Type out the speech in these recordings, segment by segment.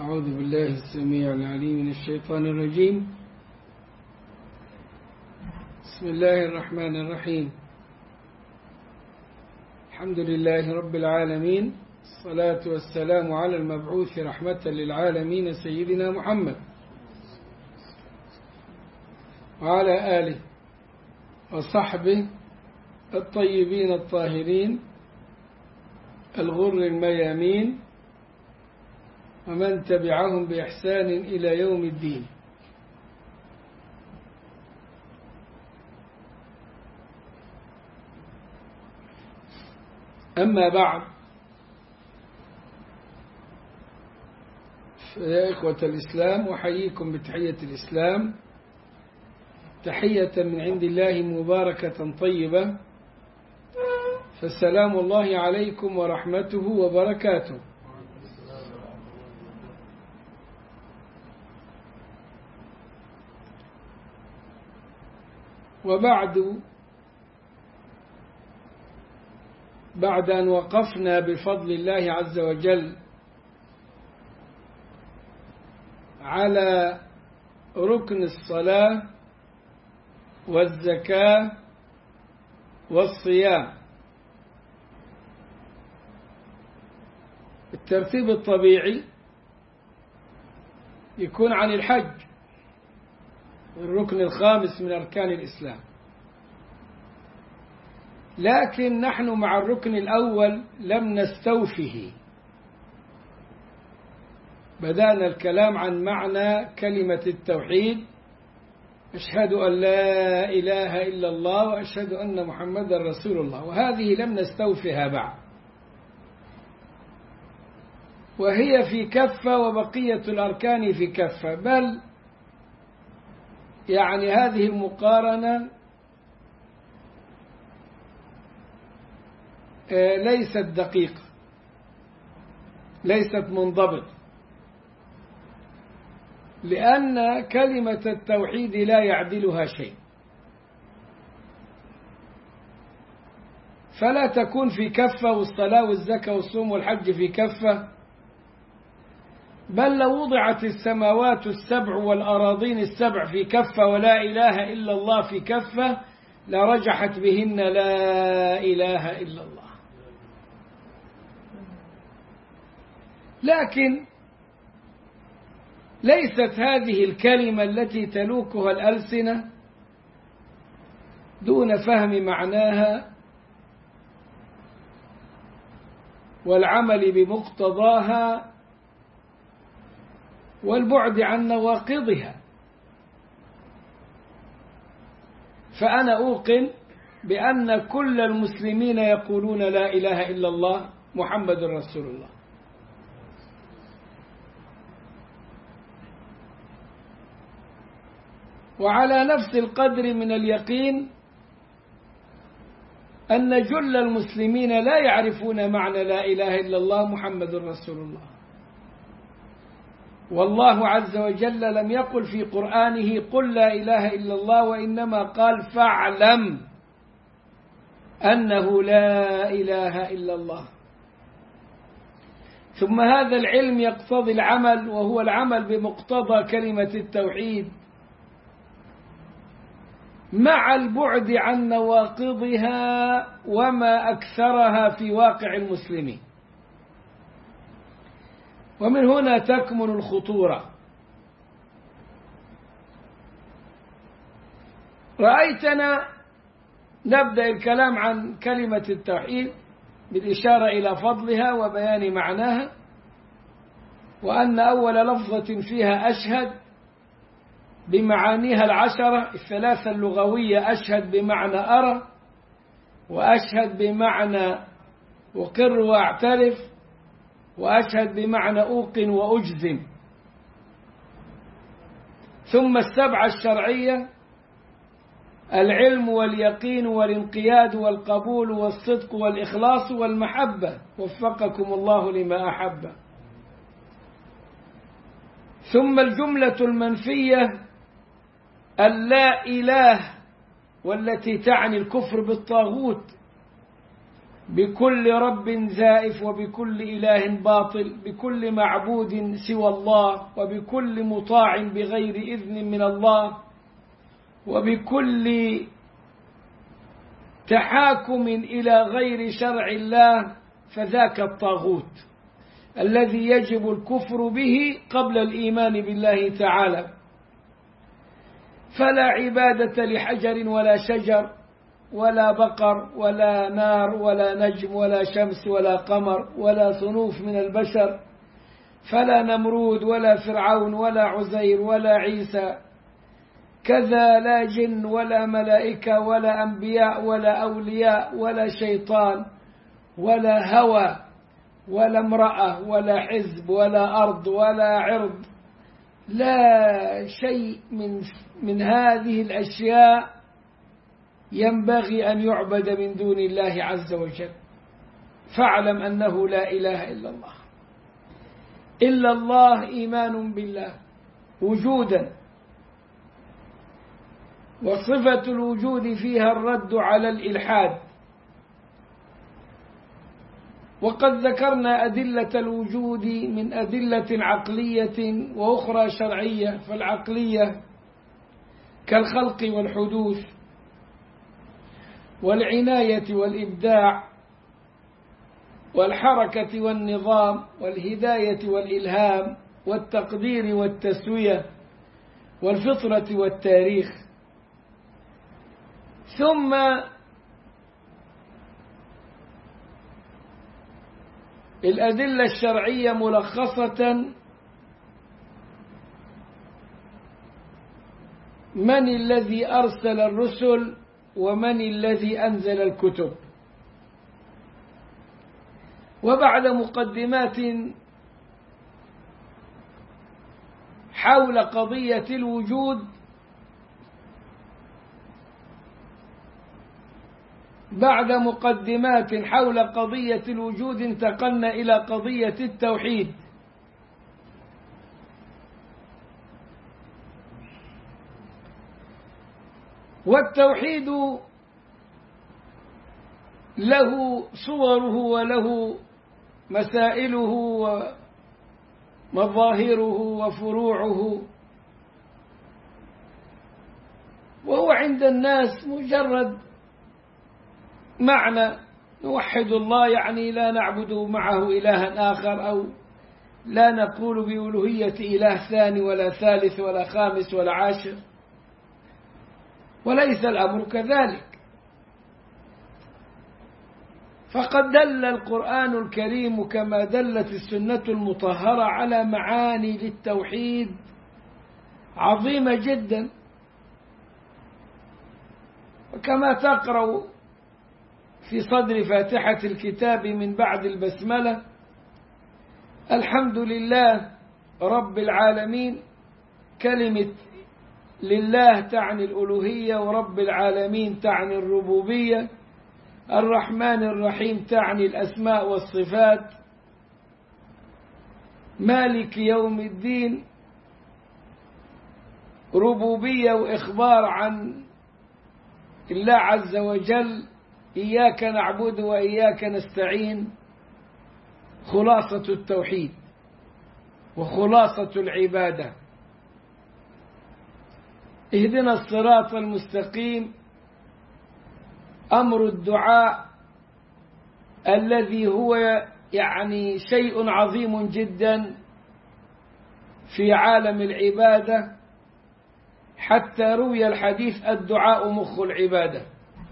أعوذ بالله السميع العليم من الشيطان الرجيم. بسم الله الرحمن الرحيم. الحمد لله رب العالمين، الصلاة والسلام على المبعوث رحمة للعالمين سيدنا محمد وعلى آله وصحبه الطيبين الطاهرين الغر الميامين ومن تبعهم بإحسان إلى يوم الدين. أما بعد، فيا إخوة الإسلام، أحييكم بتحية الإسلام، تحية من عند الله مباركة طيبة، فالسلام الله عليكم ورحمته وبركاته. بعد أن وقفنا بفضل الله عز وجل على ركن الصلاة والزكاة والصيام، الترتيب الطبيعي يكون عن الحج، الركن الخامس من أركان الإسلام، لكن نحن مع الركن الأول لم نستوفه. بدأنا الكلام عن معنى كلمة التوحيد، أشهد أن لا إله إلا الله وأشهد أن محمدا رسول الله، وهذه لم نستوفها بعد، وهي في كفة وبقية الأركان في كفة، بل يعني هذه المقارنة ليست دقيقة، ليست منضبطة، لأن كلمة التوحيد لا يعدلها شيء، فلا تكون في كفة والصلاة والزكاة والصوم والحج في كفة، بل لو وضعت السماوات السبع والأراضين السبع في كفة ولا إله إلا الله في كفة لرجحت بهن لا إله إلا الله. لكن ليست هذه الكلمة التي تلوكها الألسنة دون فهم معناها والعمل بمقتضاها والبعد عن نواقضها. فأنا أوقن بأن كل المسلمين يقولون لا إله إلا الله محمد رسول الله، وعلى نفس القدر من اليقين أن جل المسلمين لا يعرفون معنى لا إله إلا الله محمد رسول الله. والله عز وجل لم يقل في قرآنه قل لا إله إلا الله، وإنما قال فاعلم أنه لا إله إلا الله. ثم هذا العلم يقتضي العمل، وهو العمل بمقتضى كلمة التوحيد مع البعد عن نواقضها وما أكثرها في واقع المسلمين. ومن هنا تكمن الخطورة. رأيتنا نبدأ الكلام عن كلمة التوحيد بالإشارة إلى فضلها وبيان معناها، وأن أول لفظة فيها أشهد بمعانيها العشرة الثلاثة اللغوية، أشهد بمعنى أرى، وأشهد بمعنى أقر وأعترف، وأشهد بمعنى أوقن وأجزم. ثم السبعة الشرعية: العلم واليقين والانقياد والقبول والصدق والإخلاص والمحبة، وفقكم الله لما أحب. ثم الجملة المنفية: اللا إله، والتي تعني الكفر بالطاغوت، بكل رب زائف وبكل إله باطل، بكل معبود سوى الله، وبكل مطاع بغير إذن من الله، وبكل تحاكم إلى غير شرع الله، فذاك الطاغوت الذي يجب الكفر به قبل الإيمان بالله تعالى. فلا عبادة لحجر ولا شجر ولا بقر ولا نار ولا نجم ولا شمس ولا قمر ولا صنوف من البشر، فلا نمرود ولا فرعون ولا عزير ولا عيسى، كذا لا جن ولا ملائكة ولا أنبياء ولا أولياء ولا شيطان ولا هوى ولا امرأة ولا حزب ولا أرض ولا عرض، لا شيء من هذه الأشياء ينبغي أن يعبد من دون الله عز وجل. فاعلم أنه لا إله إلا الله. إلا الله إيمان بالله وجودا، وصفة الوجود فيها الرد على الإلحاد. وقد ذكرنا أدلة الوجود من أدلة عقلية وأخرى شرعية. فالعقلية كالخلق والحدوث والعناية والإبداع والحركة والنظام والهداية والإلهام والتقدير والتسوية والفطرة والتاريخ. ثم الأدلة الشرعية ملخصة: من الذي أرسل الرسل ومن الذي أنزل الكتب. وبعد مقدمات حول قضية الوجود انتقلنا إلى قضية التوحيد. والتوحيد له صوره وله مسائله ومظاهره وفروعه، وهو عند الناس مجرد معنى نوحد الله، يعني لا نعبد معه إلها آخر، أو لا نقول بألوهية إله ثاني ولا ثالث ولا خامس ولا عاشر، وليس الأمر كذلك. فقد دل القرآن الكريم كما دلت السنة المطهرة على معاني للتوحيد عظيمة جدا. وكما تقرأ في صدر فاتحة الكتاب من بعد البسملة: الحمد لله رب العالمين. كلمة لله تعني الألوهية، ورب العالمين تعني الربوبية. الرحمن الرحيم تعني الأسماء والصفات. مالك يوم الدين ربوبية وإخبار عن الله عز وجل. إياك نعبد وإياك نستعين، خلاصة التوحيد وخلاصة العبادة. اهدنا الصراط المستقيم، أمر الدعاء الذي هو يعني شيء عظيم جدا في عالم العبادة، حتى روي الحديث: الدعاء مخ العبادة.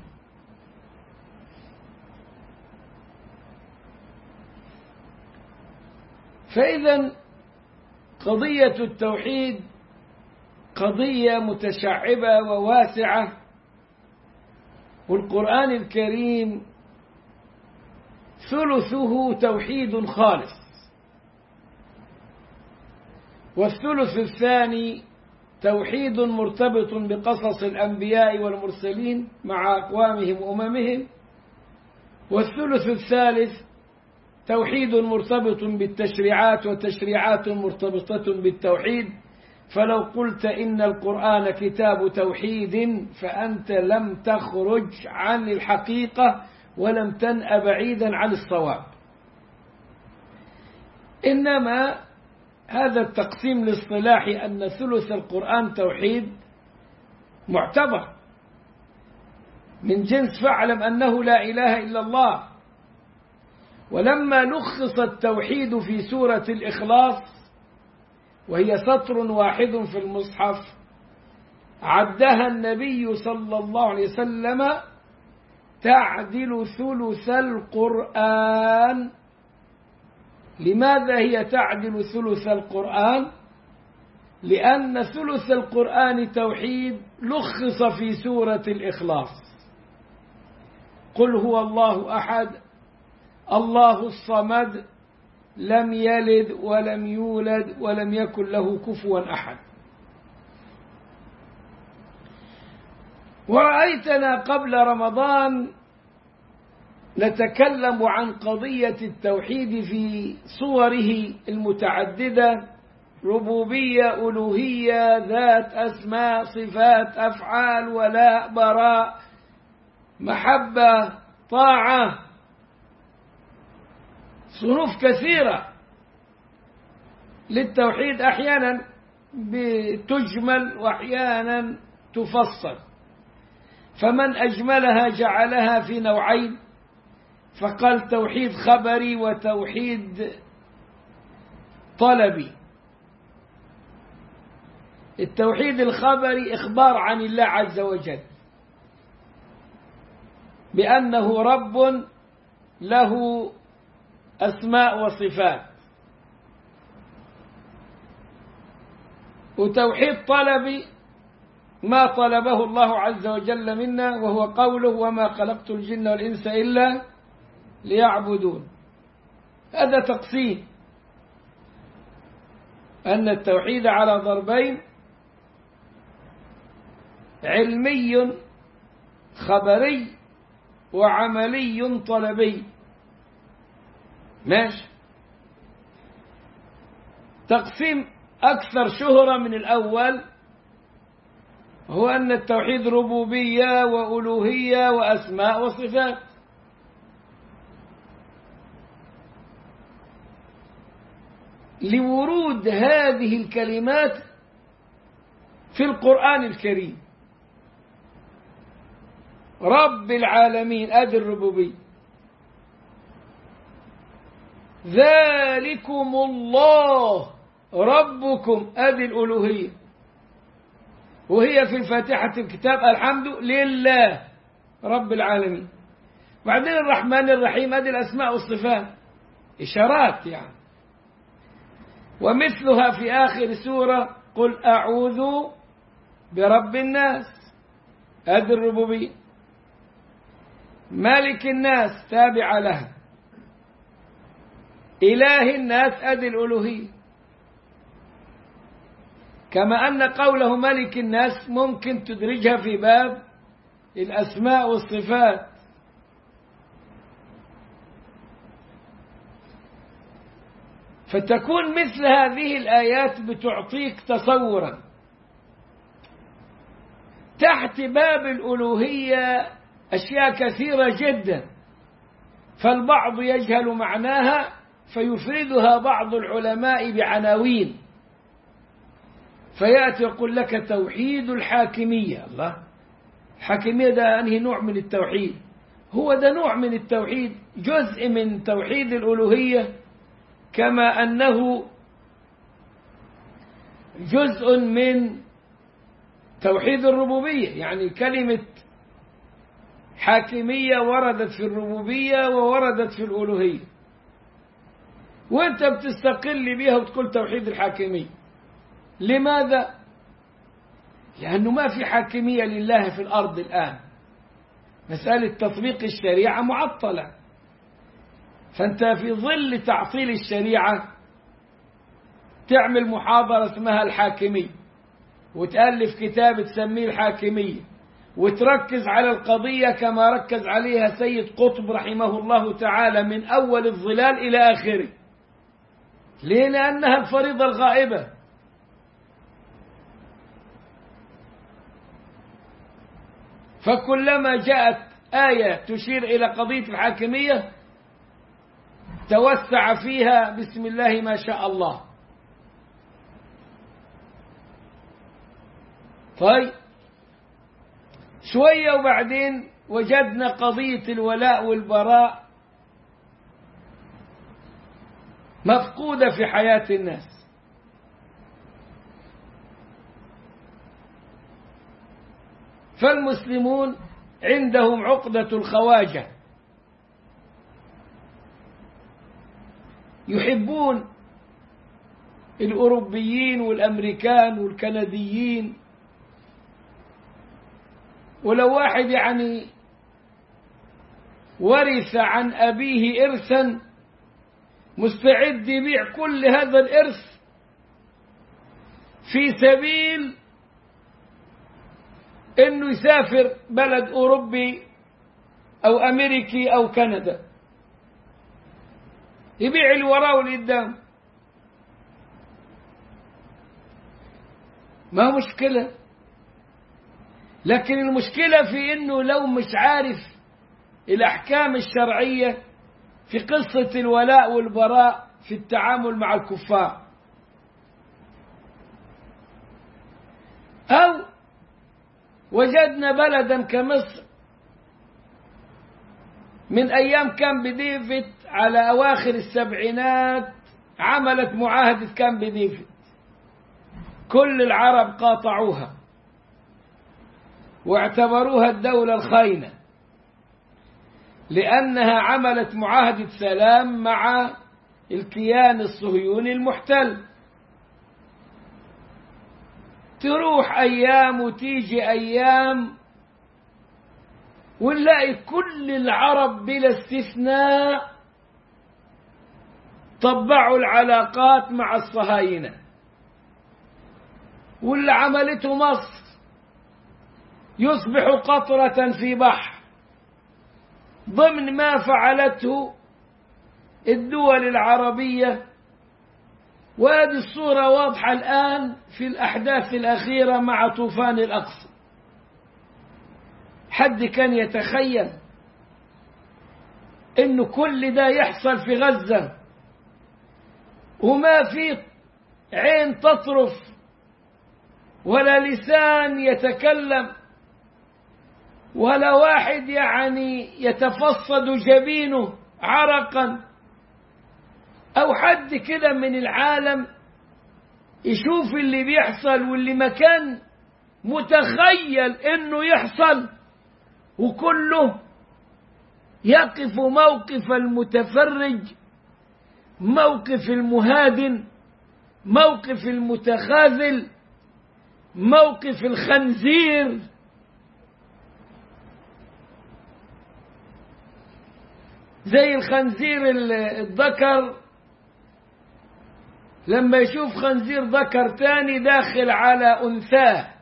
فإذا قضية التوحيد قضية متشعبة وواسعة، والقرآن الكريم ثلثه توحيد خالص، والثلث الثاني توحيد مرتبط بقصص الأنبياء والمرسلين مع أقوامهم وأممهم، والثلث الثالث توحيد مرتبط بالتشريعات وتشريعات مرتبطة بالتوحيد. فلو قلت إن القرآن كتاب توحيد فأنت لم تخرج عن الحقيقة ولم تنأ بعيدا عن الصواب. إنما هذا التقسيم الاصطلاحي أن ثلث القرآن توحيد معتبر من جنس فاعلم أنه لا إله إلا الله. ولما لخص التوحيد في سورة الإخلاص وهي سطر واحد في المصحف عدها النبي صلى الله عليه وسلم تعدل ثلث القرآن. لماذا هي تعدل ثلث القرآن؟ لأن ثلث القرآن توحيد لخص في سورة الإخلاص. قل هو الله أحد الله الصمد لم يلد ولم يولد ولم يكن له كفوا أحد. ورأيتنا قبل رمضان نتكلم عن قضية التوحيد في صوره المتعددة: ربوبية، ألوهية، ذات، أسماء، صفات، أفعال، ولاء، براء، محبة، طاعة، صنوف كثيرة للتوحيد، أحيانا بتجمل وأحيانا تفصل. فمن أجملها جعلها في نوعين، فقال توحيد خبري وتوحيد طلبي. التوحيد الخبري إخبار عن الله عز وجل بأنه رب له أسماء وصفات. وتوحيد طلبي ما طلبه الله عز وجل منا، وهو قوله: وما خلقت الجن والإنس إلا ليعبدون. هذا تقسيم أن التوحيد على ضربين: علمي خبري وعملي طلبي. ماشي. تقسيم أكثر شهرة من الأول هو أن التوحيد ربوبية وألوهية وأسماء وصفات. لورود هذه الكلمات في القرآن الكريم: رب العالمين أدي الربوبية، ذلكم الله ربكم أدي الألوهية، وهي في الفاتحة الكتاب الحمد لله رب العالمين. بعدين الرحمن الرحيم أدي الأسماء والصفات، إشارات يعني. ومثلها في آخر سورة: قل أعوذ برب الناس أدي الربوبية، مالك الناس تابع لها، إله الناس أدي الألوهية. كما أن قوله ملك الناس ممكن تدرجها في باب الأسماء والصفات. فتكون مثل هذه الآيات بتعطيك تصورا تحت باب الألوهية أشياء كثيرة جدا، فالبعض يجهل معناها فيفردها بعض العلماء بعناوين، فيأتي يقول لك توحيد الحاكمية. الله، الحاكمية ده أنهي نوع من التوحيد؟ هو ده نوع من التوحيد، جزء من توحيد الألوهية، كما أنه جزء من توحيد الربوبية. يعني كلمة حاكمية وردت في الربوبية ووردت في الألوهية، وانت بتستقل بها وتقول توحيد الحاكمية. لماذا؟ لأنه ما في حاكمية لله في الأرض الآن، مسألة تطبيق الشريعة معطلة. فأنت في ظل تعطيل الشريعة تعمل محاضرة اسمها الحاكمية، وتألف كتاب تسميه الحاكمية، وتركز على القضية كما ركز عليها سيد قطب رحمه الله تعالى من أول الظلال إلى آخره. ليه؟ لأنها الفريضة الغائبة. فكلما جاءت آية تشير إلى قضية الحاكمية توسع فيها بسم الله ما شاء الله. طيب شوية وبعدين وجدنا قضية الولاء والبراء مفقودة في حياة الناس. فالمسلمون عندهم عقدة الخواجة، يحبون الأوروبيين والأمريكان والكنديين، ولو واحد يعني ورث عن أبيه إرثا مستعد يبيع كل هذا الإرث في سبيل إنه يسافر بلد أوروبي أو أمريكي أو كندا، يبيع الوراء والقدام. ما مشكلة، لكن المشكلة في إنه لو مش عارف الأحكام الشرعية في قصة الولاء والبراء في التعامل مع الكفار، أو وجدنا بلدا كمصر من أيام كامب ديفيد على أواخر السبعينات عملت معاهدة كامب ديفيد، كل العرب قاطعوها واعتبروها الدولة الخاينة لأنها عملت معاهدة سلام مع الكيان الصهيوني المحتل. تروح أيام وتيجي أيام ونلاقي كل العرب بلا استثناء طبعوا العلاقات مع الصهاينة، واللي عملته مصر يصبح قطرة في بحر ضمن ما فعلته الدول العربية. وهذه الصورة واضحة الآن في الأحداث الأخيرة مع طوفان الأقصى. حد كان يتخيل إنه كل ده يحصل في غزة وما في عين تطرف ولا لسان يتكلم ولا واحد يعني يتفصد جبينه عرقا، أو حد كده من العالم يشوف اللي بيحصل واللي ما كان متخيل إنه يحصل، وكله يقف موقف المتفرج، موقف المهادن، موقف المتخاذل، موقف الخنزير. زي الخنزير الذكر لما يشوف خنزير ذكر تاني داخل على أنثاه،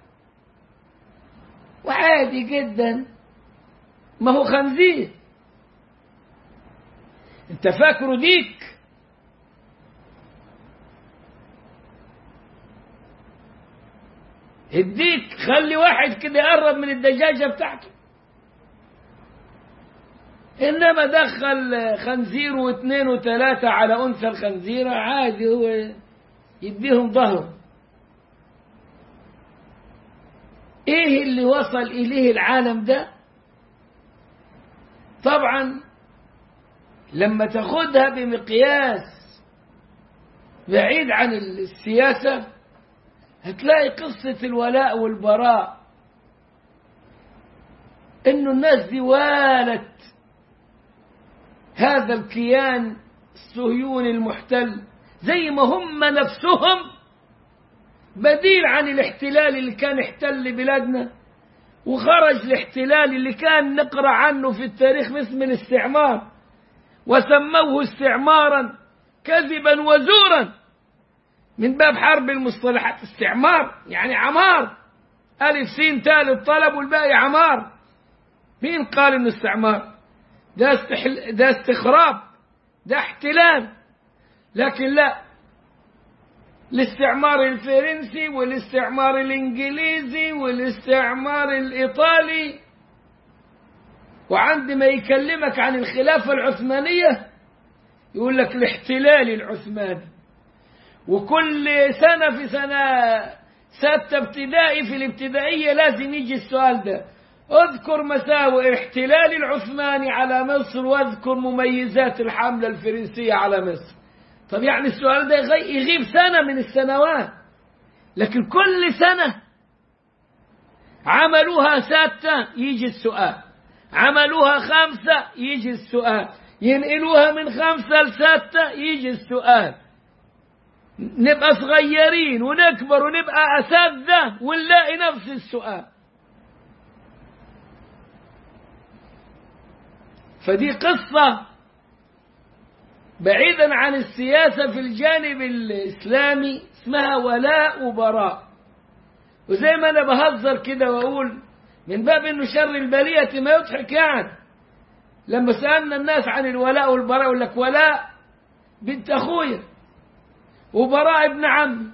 وعادي جدا، ما هو خنزير، انت فاكره ديك؟ الديك خلي واحد كده يقرب من الدجاجة بتاعته، إنما دخل خنزير واثنين وثلاثة على أنثى الخنزيرة عادي، هو يديهم ظهر. إيه اللي وصل إليه العالم ده؟ طبعا لما تاخدها بمقياس بعيد عن السياسة هتلاقي قصة الولاء والبراء، إنه الناس دي والت هذا الكيان الصهيوني المحتل زي ما هم نفسهم بديل عن الاحتلال اللي كان احتل بلادنا، وخرج الاحتلال اللي كان نقرأ عنه في التاريخ باسم الاستعمار، وسموه استعمارا كذبا وزورا من باب حرب المصطلحات. استعمار يعني عمار، ألف سين تال الطلب والباقي عمار. مين قال إنه استعمار؟ ده استخراب، ده احتلال. لكن لا، الاستعمار الفرنسي والاستعمار الإنجليزي والاستعمار الإيطالي وعندما يكلمك عن الخلافة العثمانية يقول لك الاحتلال العثماني. وكل سنة في سنة 6 ابتدائي في الابتدائية لازم يجي السؤال ده: اذكر مساوئ الاحتلال العثماني على مصر واذكر مميزات الحملة الفرنسية على مصر. طب يعني السؤال ده يغيب سنة من السنوات، لكن كل سنة عملوها 6 يجي السؤال، عملوها 5 يجي السؤال، ينقلوها من 5 ل6 يجي السؤال. نبقى صغيرين ونكبر ونبقى أساتذة ونلاقي نفس السؤال. فدي قصة بعيدا عن السياسة في الجانب الإسلامي اسمها ولاء وبراء. وزي ما أنا بهزر كده وأقول من باب إنه شر البلية ما يضحك، يعني لما سألنا الناس عن الولاء والبراء يقول لك ولاء بنت أخويا وبراء ابن عمي.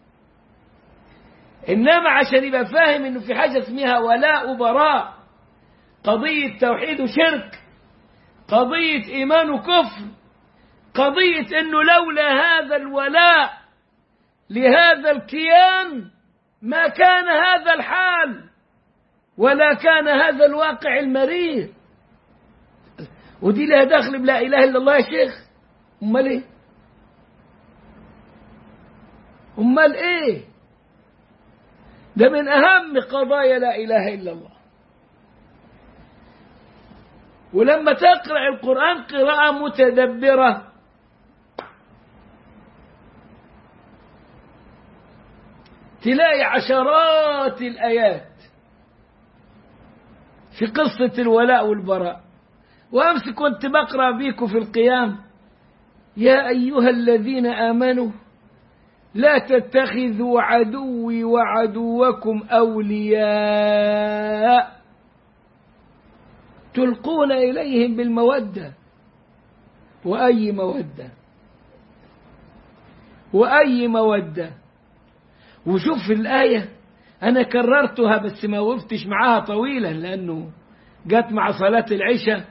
إنما عشان يبقى فاهم إنه في حاجة اسمها ولاء وبراء، قضية توحيد وشرك، قضية إيمان وكفر، قضية إنه لولا هذا الولاء لهذا الكيان ما كان هذا الحال ولا كان هذا الواقع المرير. ودي لها دخل بلا إله إلا الله يا شيخ؟ أمال إيه؟ أمال إيه؟ ده من أهم قضايا لا إله إلا الله. ولما تقرأ القرآن قراءة متدبرة تلاقي عشرات الآيات في قصة الولاء والبراء. وأمس كنت بقرأ بيكم في القيام: يا أيها الذين آمنوا لا تتخذوا عدوي وعدوكم أولياء تلقون إليهم بالمودة. وأي مودة؟ وأي مودة؟ وشوف في الآية أنا كررتها بس ما وقفتش معاها طويلا لأنه جت مع صلاة العشاء.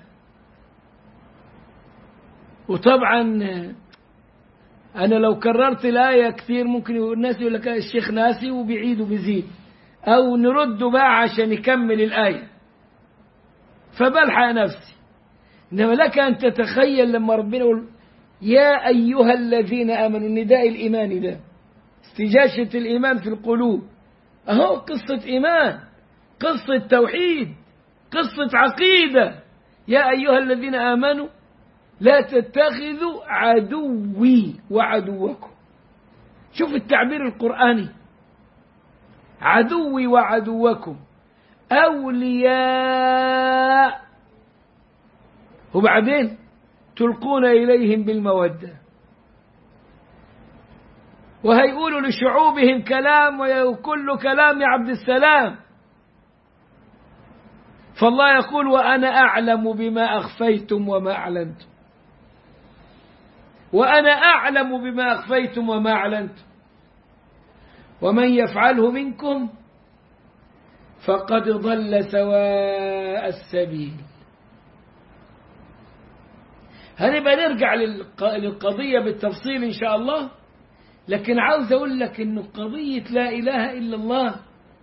وطبعا أنا لو كررت الآية كثير ممكن الناس يقول لك الشيخ ناسي وبيعيد وبيزيد، أو نرد بقى عشان يكمل الآية، فبلحق نفسي. إنما لك أن تتخيل لما ربنا يقول يا أيها الذين آمنوا، النداء الإيماني ده استجاشة الإيمان في القلوب، أهو قصة إيمان، قصة توحيد، قصة عقيدة. يا أيها الذين آمنوا لا تتخذوا عدوي وعدوكم. شوف التعبير القرآني: عدوي وعدوكم أولياء، وبعدين تلقون إليهم بالمودة. وهيقولوا لشعوبهم كلام وكل كلام يا عبد السلام. فالله يقول وأنا أعلم بما أخفيتم وما أعلنتم، وأنا أعلم بما أخفيتم وما أعلنتم ومن يفعله منكم فقد ضل سواء السبيل. هنبقى نرجع للقضية بالتفصيل إن شاء الله، لكن عاوز أقول لك إنه قضية لا إله إلا الله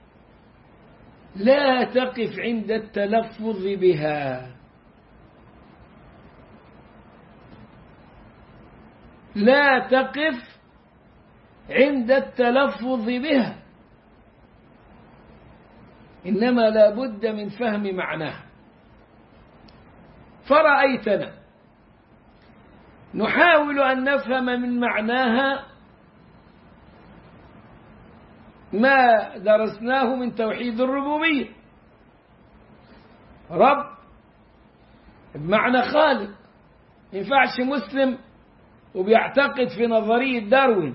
لا تقف عند التلفظ بها، لا تقف عند التلفظ بها، إنما لا بد من فهم معناها. فرأيتنا نحاول أن نفهم من معناها ما درسناه من توحيد الربوبية. رب بمعنى خالق. ما ينفعش مسلم وبيعتقد في نظرية داروين.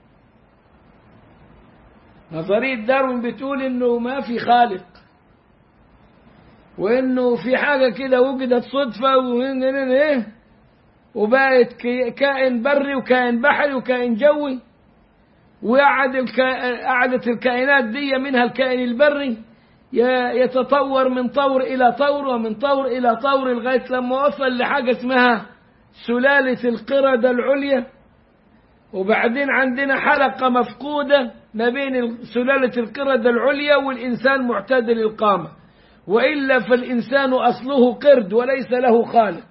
نظرية داروين بتقول إنه ما في خالق، وإنه في حاجة كده وجدت صدفة وبقت كائن بري وكائن بحري وكائن جوي، وقعدت الكائنات دي منها الكائن البري يتطور من طور إلى طور ومن طور إلى طور لغاية لما وصل لحاجة اسمها سلالة القردة العليا. وبعدين عندنا حلقة مفقودة ما بين سلالة القردة العليا والإنسان معتدل القامة، وإلا فالإنسان أصله قرد وليس له خالق.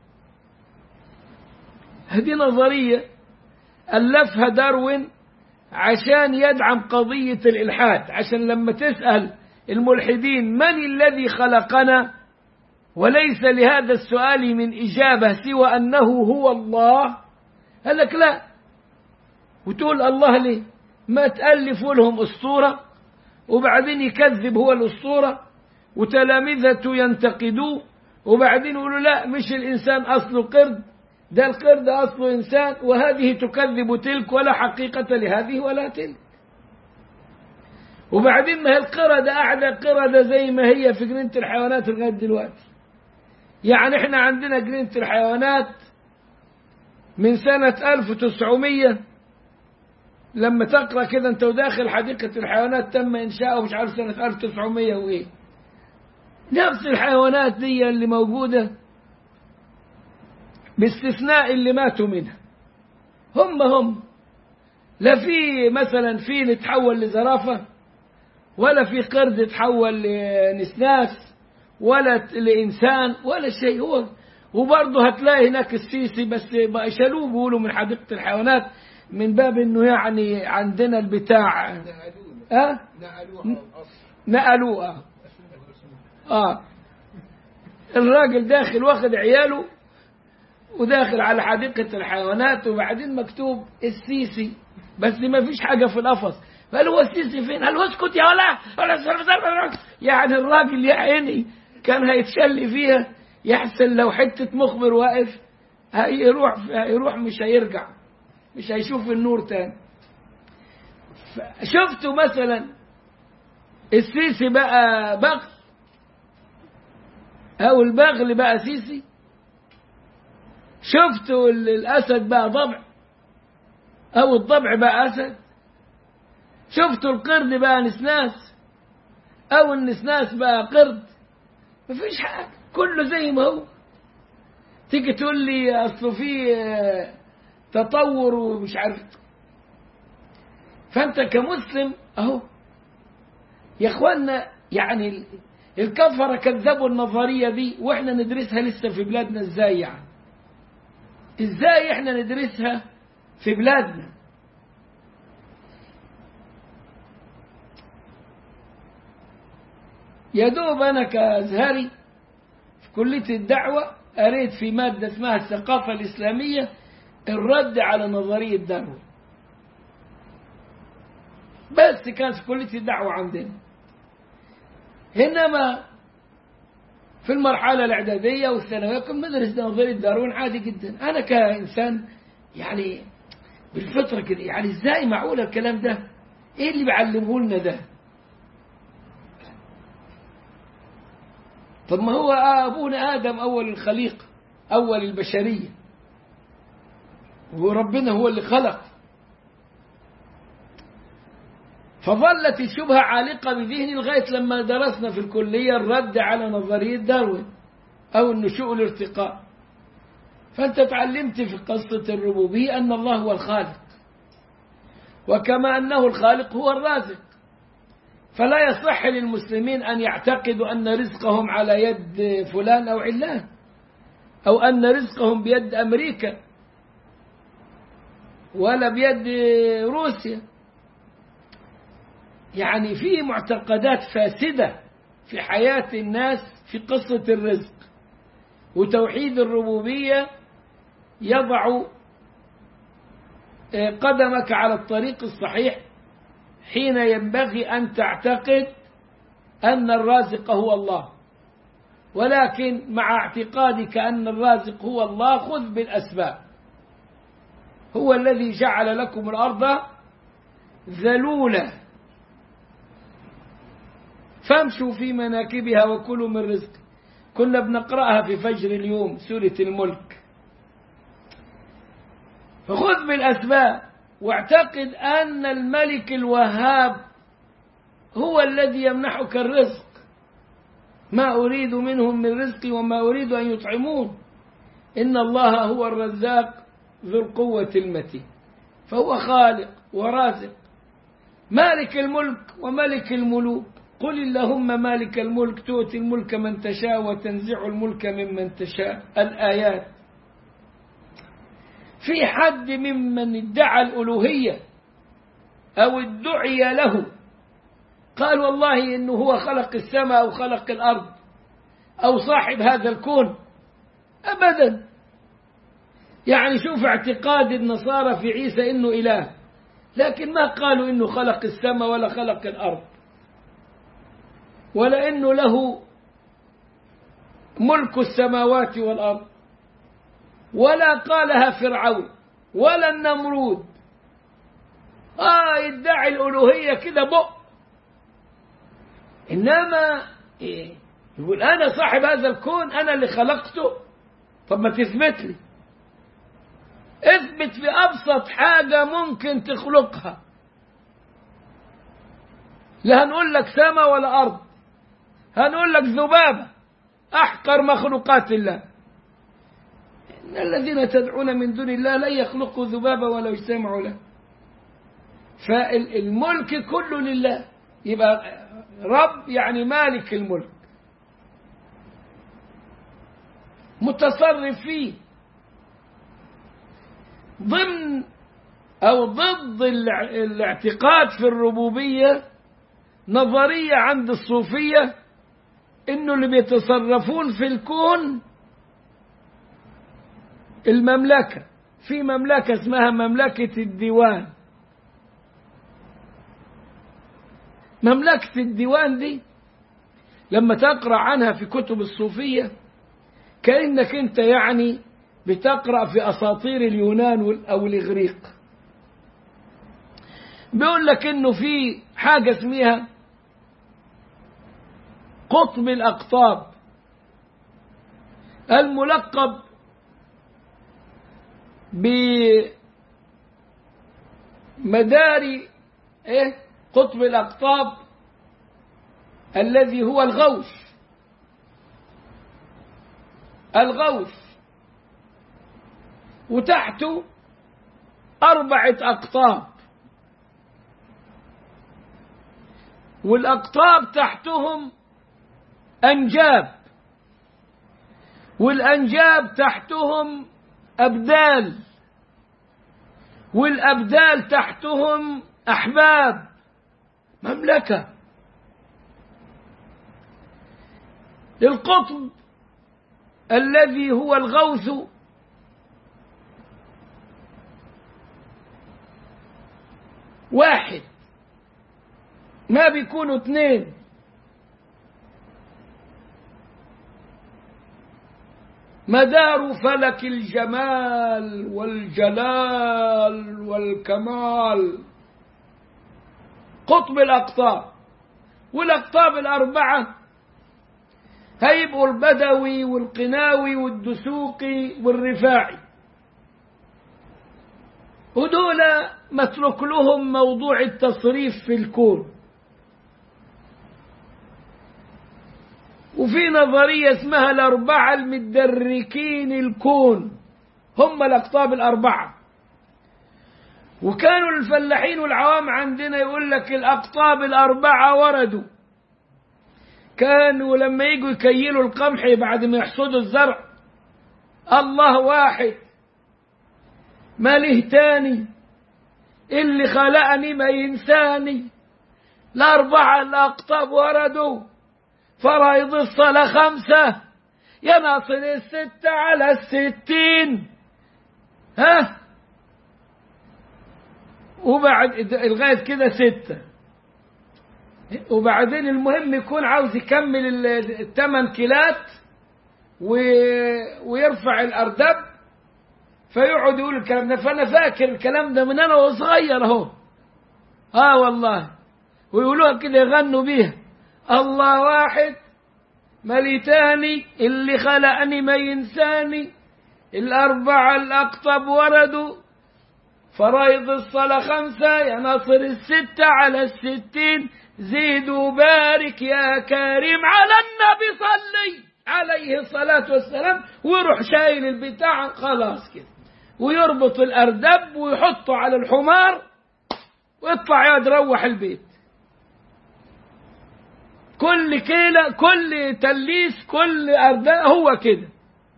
هذه نظرية ألفها داروين عشان يدعم قضية الإلحاد، عشان لما تسأل الملحدين من الذي خلقنا وليس لهذا السؤال من إجابة سوى أنه هو الله، قال لك لا. وتقول الله ليه؟ ما تألفوا لهم أسطورة وبعدين يكذب هو الأسطورة وتلامذته ينتقدوه، وبعدين يقولوا لا مش الإنسان أصله قرد، ده القرد أصله إنسان، وهذه تكذب تلك ولا حقيقة لهذه ولا تلك. وبعدين ما هي القردة قاعدة قردة زي ما هي في جنينة الحيوانات لغاية دلوقتي. يعني احنا عندنا جنينة الحيوانات من سنة 1900، لما تقرأ كده انت وداخل حديقة الحيوانات تم إنشاؤه مش عارف سنة 1900 وإيه، نفس الحيوانات دي اللي موجودة باستثناء اللي ماتوا منها، هم لا في مثلا فيل يتحول لزرافة، ولا في قرد يتحول لنسناس، ولا لإنسان، ولا شيء. هو وبرضه هتلاقي هناك السيسي بس بقى شالوه بيقولوا من حديقة الحيوانات من باب انه يعني عندنا البتاع نقلوه الراجل داخل واخد عياله وداخل على حديقة الحيوانات، وبعدين مكتوب السيسي بس ما فيش حاجة في القفص. قال هو السيسي فين؟ قال اسكت يا ولا يعني الراجل يا عيني كان هيتشلي فيها، يحسن لو حتة مخبر واقف هيروح مش هيرجع، مش هيشوف النور تاني. شفتوا مثلا السيسي بقى بغل او البغل بقى سيسي؟ شفتوا الاسد بقى ضبع او الضبع بقى اسد؟ شفتوا القرد بقى نسناس او النسناس بقى قرد؟ مفيش حاجة، كله زي ما هو. تيجي تقول لي اصله في تطور ومش عارف. فانت كمسلم اهو يا اخوانا، يعني الكفرة كذبوا النظرية دي واحنا ندرسها لسه في بلادنا. ازاي يعني؟ ازاي احنا ندرسها في بلادنا؟ يا دوب انا كازهري في كلية الدعوة قريت في مادة اسمها الثقافة الإسلامية الرد على نظرية داروين، بس كان في كلية الدعوة عندنا. إنما في المرحلة الإعدادية والثانوية كنا ندرس نظرية داروين عادي جدا. أنا كإنسان يعني بالفطرة كده، يعني إزاي معقول الكلام ده؟ إيه اللي بيعلمه لنا ده؟ طب ما هو أبونا آدم أول الخليقة، أول البشرية، وربنا هو اللي خلق. فظلت الشبهة عالقة بذهني لغاية لما درسنا في الكلية الرد على نظرية داروين أو النشوء الارتقاء. فأنت تعلمت في قصة الربوبية أن الله هو الخالق، وكما أنه الخالق هو الرازق، فلا يصح للمسلمين أن يعتقدوا أن رزقهم على يد فلان أو علان، أو أن رزقهم بيد أمريكا ولا بيد روسيا. يعني في معتقدات فاسدة في حياة الناس في قصة الرزق. وتوحيد الربوبية يضع قدمك على الطريق الصحيح حين ينبغي أن تعتقد أن الرازق هو الله، ولكن مع اعتقادك أن الرازق هو الله خذ بالأسباب. هو الذي جعل لكم الأرض ذلولة فامشوا في مناكبها وكلوا من رزق. كنا بنقرأها في فجر اليوم سورة الملك. فخذ بالأسباب واعتقد أن الملك الوهاب هو الذي يمنحك الرزق. ما أريد منهم من رزق وما أريد أن يطعمون إن الله هو الرزاق ذو القوة المتين. فهو خالق ورازق، مالك الملك وملك الملوك. قل اللهم مالك الملك تؤتي الملك من تشاء وتنزع الملك ممن تشاء. الآيات. في حد ممن ادعى الألوهية أو ادعي له قال والله إنه هو خلق السماء أو خلق الأرض أو صاحب هذا الكون؟ أبدا. يعني شوف اعتقاد النصارى في عيسى إنه إله، لكن ما قالوا إنه خلق السماء ولا خلق الأرض ولا إنه له ملك السماوات والأرض، ولا قالها فرعون ولا النمرود. يدعي الألوهية كده بق، إنما يقول أنا صاحب هذا الكون، أنا اللي خلقته. طب ما تثبت لي، اثبت في أبسط حاجة ممكن تخلقها. لا هنقول لك سماء ولا أرض، هنقول لك ذبابة أحقر مخلوقات الله. إن الذين تدعون من دون الله لن يخلقوا ذبابة ولا يجتمعوا له. فالملك كله لله، يبقى رب يعني مالك الملك، متصرف فيه. ضمن أو ضد الاعتقاد في الربوبية نظرية عند الصوفية إنه اللي بيتصرفون في الكون المملكة. في مملكة اسمها مملكة الديوان. مملكة الديوان دي لما تقرأ عنها في كتب الصوفية كأنك أنت يعني بتقرأ في أساطير اليونان أو الإغريق. بيقول لك إنه في حاجة اسمها قطب الأقطاب، الملقب بمدار قطب الأقطاب الذي هو الغوث، وتحته 4 أقطاب، والأقطاب تحتهم أنجاب، والأنجاب تحتهم أبدال، والأبدال تحتهم أحباب. مملكة. القطب الذي هو الغوث واحد، ما بيكونوا 2. مدار فلك الجمال والجلال والكمال قطب الأقطاب. والأقطاب 4 هيبقوا البدوي والقناوي والدسوقي والرفاعي، ودول مترك لهم موضوع التصريف في الكون. وفي نظرية اسمها 4 المدركين الكون، هم الأقطاب 4. وكانوا الفلاحين والعوام عندنا يقول لك الأقطاب 4 وردوا. كانوا لما يجوا يكيلوا القمح بعد ما يحصدوا الزرع، الله واحد ما له تاني، اللي خلقني ما ينساني. 4 الأقطاب وردوا. فرائض الصلاة 5 يا ناصر 6 على 60. وبعد لغاية كده 6. وبعدين المهم يكون عاوز يكمل 8 كيلات ويرفع الأردب، فيقعد يقول الكلام ده. فأنا فاكر الكلام ده من أنا وصغير أهو. والله. ويقولوها كده يغنوا بيها: الله واحد مليتاني، اللي خلقني ما ينساني، 4 الأقطاب وردوا. فرائض الصلاة 5 يا ناصر 6 على 60. زيد وبارك يا كريم على النبي صلي عليه الصلاة والسلام، ويروح شايل البتاع خلاص كده، ويربط الأردب ويحطه على الحمار ويطلع يروح البيت. كل كيلة، كل تليس، كل أردب هو كده.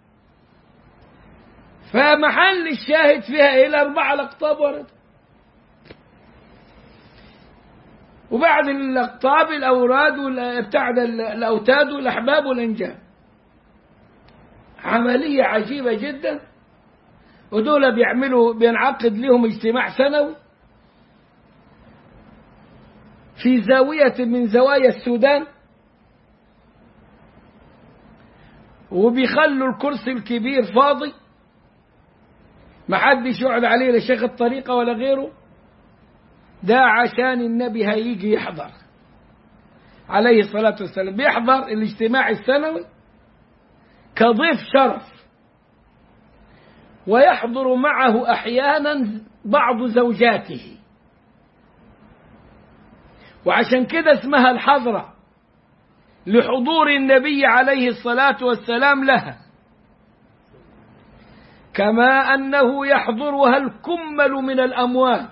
فمحل الشاهد فيها إيه؟ الأربعة الأقطاب ورد. وبعد الأقطاب الأوراد الأوتاد والأحباب والأنجاب. عملية عجيبة جدا. ودول بينعقد لهم اجتماع سنوي في زاوية من زوايا السودان، وبيخلوا الكرسي الكبير فاضي، ما حدش يقعد عليه لا شيخ الطريقة ولا غيره. ده عشان النبي هيجي يحضر عليه الصلاة والسلام، بيحضر الاجتماع السنوي كضيف شرف، ويحضر معه أحيانا بعض زوجاته، وعشان كده اسمها الحضرة لحضور النبي عليه الصلاة والسلام لها، كما أنه يحضرها الكمل من الأموات،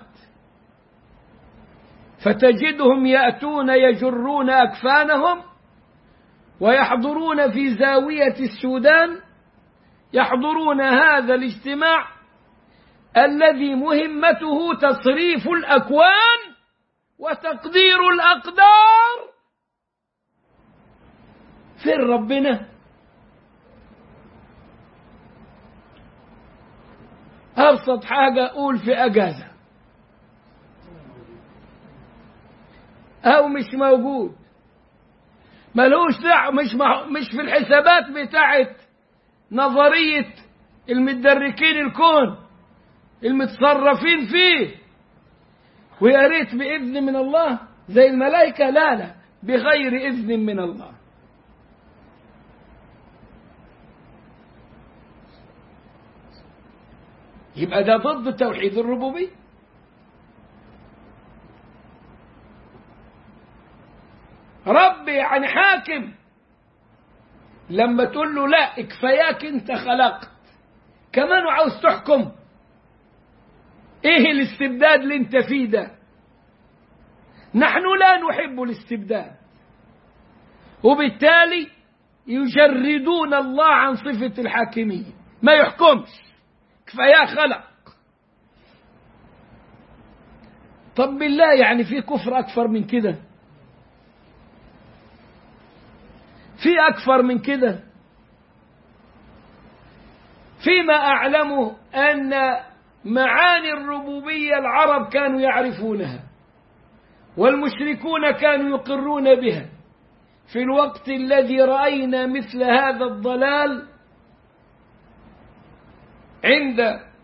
فتجدهم يأتون يجرون أكفانهم ويحضرون في زاوية السودان، يحضرون هذا الاجتماع الذي مهمته تصريف الأكوان وتقدير الأقدار. فين ربنا؟ أبسط حاجة أقول في أجازة أو مش موجود، ملوش دعوة، مش في الحسابات بتاعت نظرية المدركين الكون المتصرفين فيه. ويا ريت بإذن من الله زي الملائكة، لا بغير إذن من الله. يبقى ده ضد توحيد الربوبية. رب يعني حاكم، لما تقول له لا كفاياك انت خلقت كمان وعاوز تحكم، ايه الاستبداد اللي انت فيه ده؟ نحن لا نحب الاستبداد، وبالتالي يجردون الله عن صفة الحاكمية، ما يحكمش، كفاياه خلق. طب بالله يعني في كفر أكثر من كده؟ في أكثر من كده؟ فيما أعلمه أن معاني الربوبية العرب كانوا يعرفونها، والمشركون كانوا يقرون بها، في الوقت الذي رأينا مثل هذا الضلال عند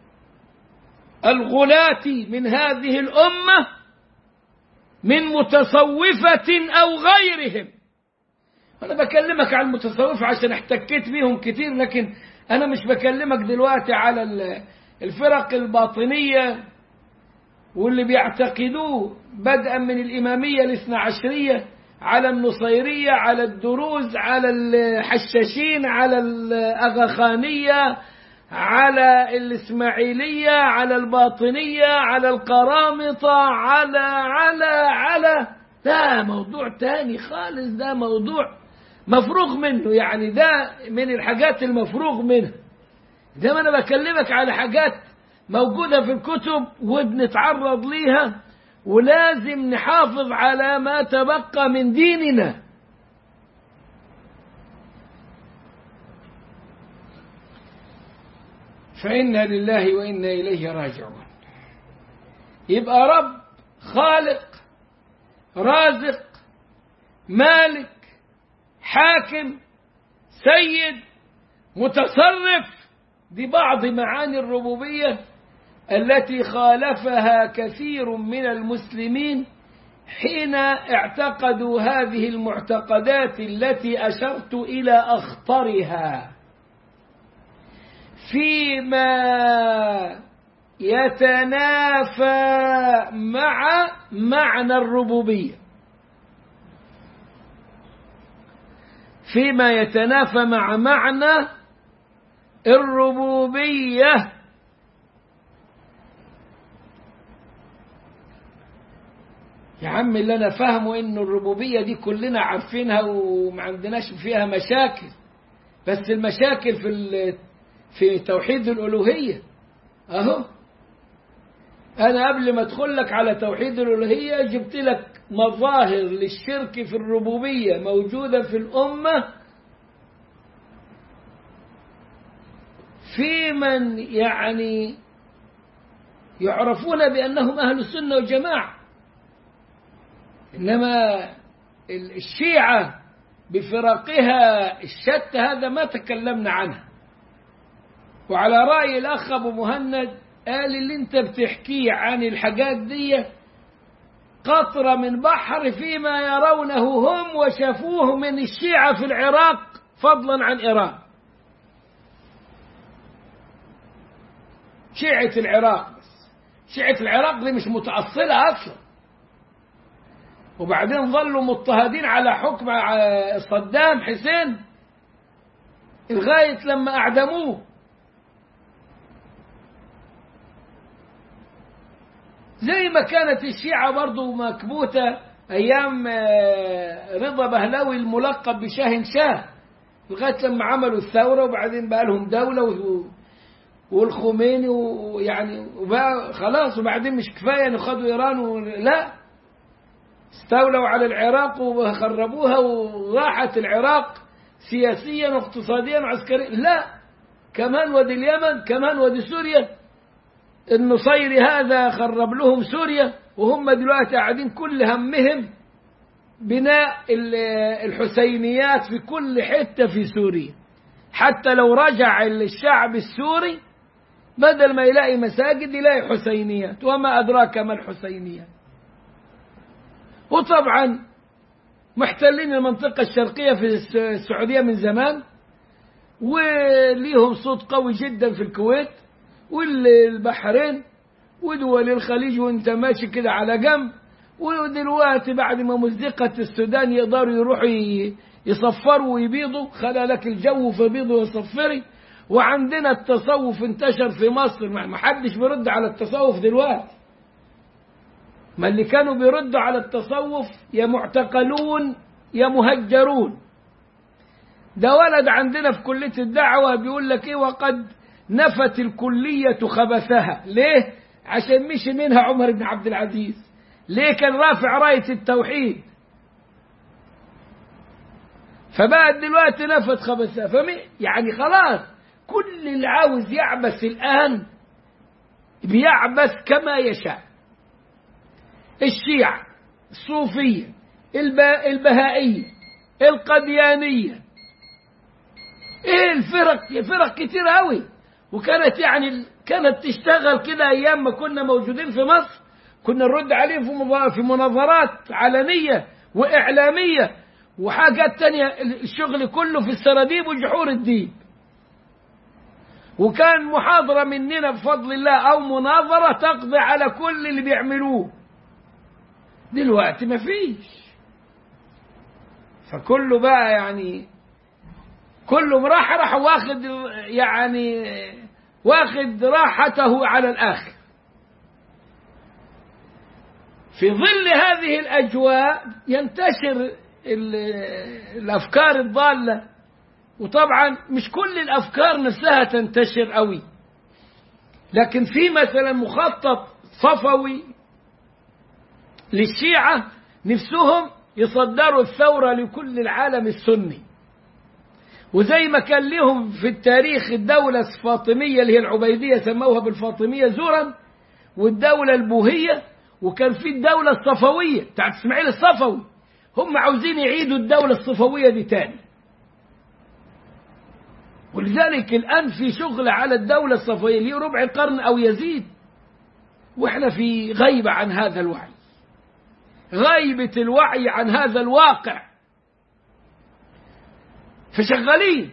الغلاة من هذه الأمة من متصوفة أو غيرهم. أنا بكلمك عن المتصوفة عشان احتكيت بيهم كتير، لكن أنا مش بكلمك دلوقتي على الفرق الباطنية واللي بيعتقدوه بدءا من الإمامية الاثنى عشرية، على النصيرية، على الدروز، على الحشاشين، على الأغاخانية، على الإسماعيلية، على الباطنية، على القرامطة، على ده موضوع تاني خالص. ده موضوع مفروغ منه، يعني ده من الحاجات المفروغ منها. ده ما أنا بكلمك على حاجات موجودة في الكتب وبنتعرض ليها، ولازم نحافظ على ما تبقى من ديننا. فإنا لله وإنا إليه راجعون. يبقى رب، خالق، رازق، مالك، حاكم، سيد، متصرف، دي بعض معاني الربوبية التي خالفها كثير من المسلمين حين اعتقدوا هذه المعتقدات التي أشرت إلى أخطرها فيما يتنافى مع معنى الربوبية. فيما يتنافى مع معنى الربوبية. يا عم اللي أنا فاهمه إنه الربوبية دي كلنا عارفينها وما عندناش فيها مشاكل، بس المشاكل في توحيد الألوهية. أهو أنا قبل ما أدخل لك على توحيد الألوهية جبت لك مظاهر للشرك في الربوبية موجودة في الأمة، في من يعني يعرفون بأنهم أهل السنة والجماعة، إنما الشيعة بفرقها الشتى هذا ما تكلمنا عنها. وعلى رأي الأخ أبو مهند قال اللي انت بتحكيه عن الحاجات دي قطرة من بحر فيما يرونه هم وشافوه من الشيعة في العراق فضلا عن إيران. شيعة العراق بس، شيعة العراق دي مش متأصلة أصلا، وبعدين ظلوا مضطهدين على حكم صدام حسين لغاية لما أعدموه. زي ما كانت الشيعة برضو مكبوتة أيام رضا بهلوي الملقب بشاهن شاه لغاية لما عملوا الثورة، وبعدين بقى لهم دولة والخميني ويعني وبقى خلاص، وبعدين مش كفاية أن خدوا إيران لا، استولوا على العراق وخربوها وراحت العراق سياسيا واقتصاديا وعسكريا، لا كمان ودي اليمن كمان ودي سوريا. النصيري هذا خرب لهم سوريا، وهم دلوقتي قاعدين كل همهم بناء الحسينيات في كل حتة في سوريا. حتى لو رجع الشعب السوري بدل ما يلاقي مساجد يلاقي حسينيات، وما أدراك ما الحسينيات. وطبعا محتلين المنطقة الشرقية في السعودية من زمان، وليهم صوت قوي جدا في الكويت والبحرين ودول الخليج، وانت ماشي كده على جنب. ودلوقتي بعد ما مزدقة السودان يقدروا يروحوا يصفروا ويبيضوا، خلى لك الجو فبيضوا ويصفري. وعندنا التصوف انتشر في مصر، ما حدش بيرد على التصوف دلوقتي، ما اللي كانوا بيردوا على التصوف يا معتقلون يا مهجرون. ده ولد عندنا في كلية الدعوة بيقول لك ايه، وقد نفت الكلية خبثها. ليه؟ عشان مشي منها عمر بن عبد العزيز. ليه؟ كان رافع راية التوحيد، فبقت دلوقتي نفت خبثها. يعني خلاص كل اللي عاوز يعبث الآن بيعبث كما يشاء. الشيعة، الصوفية، البهائية، القديانية، ايه فرق كتير قوي. وكانت يعني كانت تشتغل كده ايام ما كنا موجودين في مصر، كنا نرد عليهم في مناظرات علنية واعلامية وحاجات تانية. الشغل كله في السراديب وجحور الدين. وكان محاضرة مننا بفضل الله او مناظرة تقضي على كل اللي بيعملوه. دلوقتي ما فيش، فكله بقى يعني كله مرحرح واخد يعني واخد راحته على الآخر. في ظل هذه الأجواء ينتشر الأفكار الضالة. وطبعا مش كل الأفكار نفسها تنتشر قوي، لكن في مثلا مخطط صفوي للشيعة نفسهم يصدروا الثورة لكل العالم السني. وزي ما كان لهم في التاريخ الدولة الفاطمية اللي هي العبيدية سموها بالفاطمية زورا، والدولة البوهية، وكان في الدولة الصفوية بتاعت اسماعيل الصفوي. هم عاوزين يعيدوا الدولة الصفوية دي تاني، ولذلك الآن في شغل على الدولة الصفوية اللي ربع القرن أو يزيد، وإحنا في غيبة عن هذا الوعي، غيبة الوعي عن هذا الواقع. فشغالين.